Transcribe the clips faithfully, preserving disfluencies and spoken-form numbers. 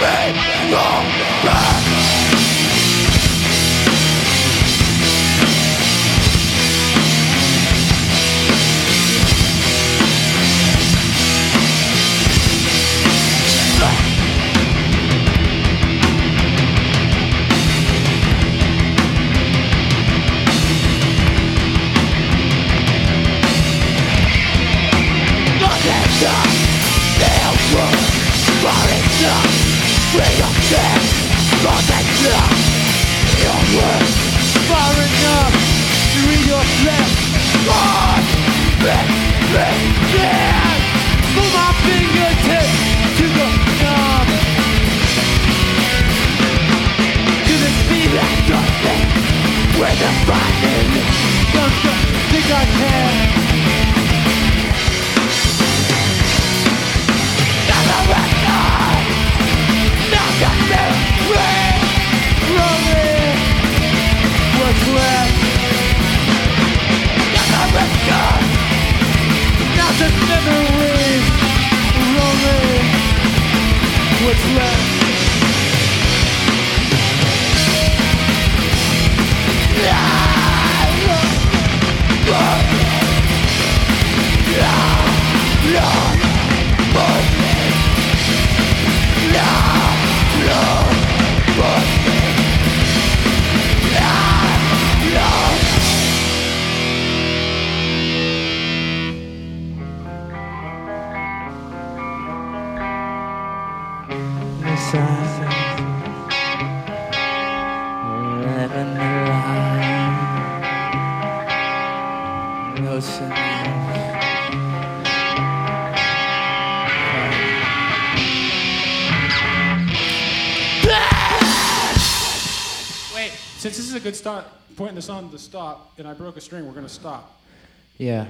Since this is a good start, point in the song to stop, and I broke a string, we're gonna stop. Yeah.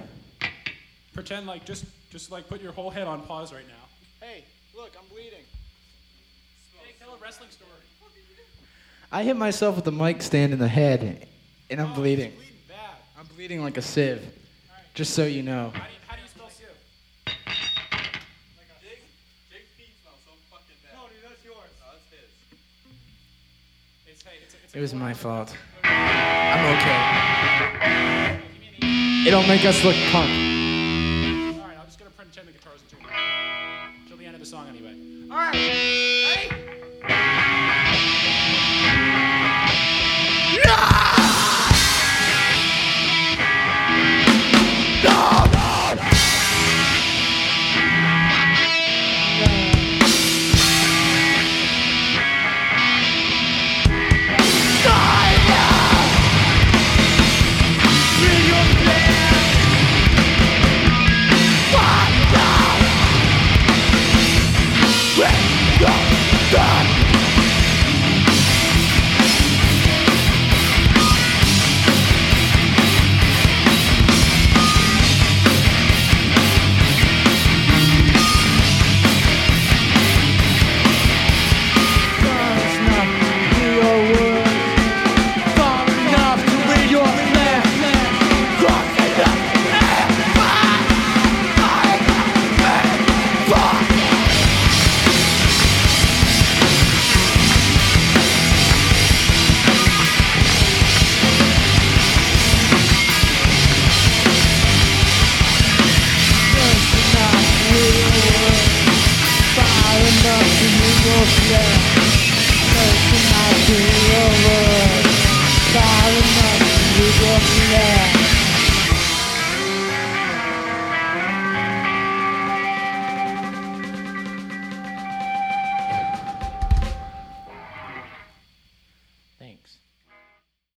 Pretend like, just just like put your whole head on pause right now. Hey, look, I'm bleeding. Hey, tell a wrestling story. I hit myself with the mic stand in the head, and I'm oh, bleeding. Bleeding bad. I'm bleeding like a sieve, right. Just so you know. How do you, how do you spell sieve? Like a Jake, Jake's feet smell so fucking bad. No, dude, that's yours. Oh, that's his. It's, hey, it's, it's it was my fault. I'm okay. It'll make us look punk. Alright, I'm just gonna pretend the guitar's in tune. Till the end of the song anyway. Alright, ready? Far enough to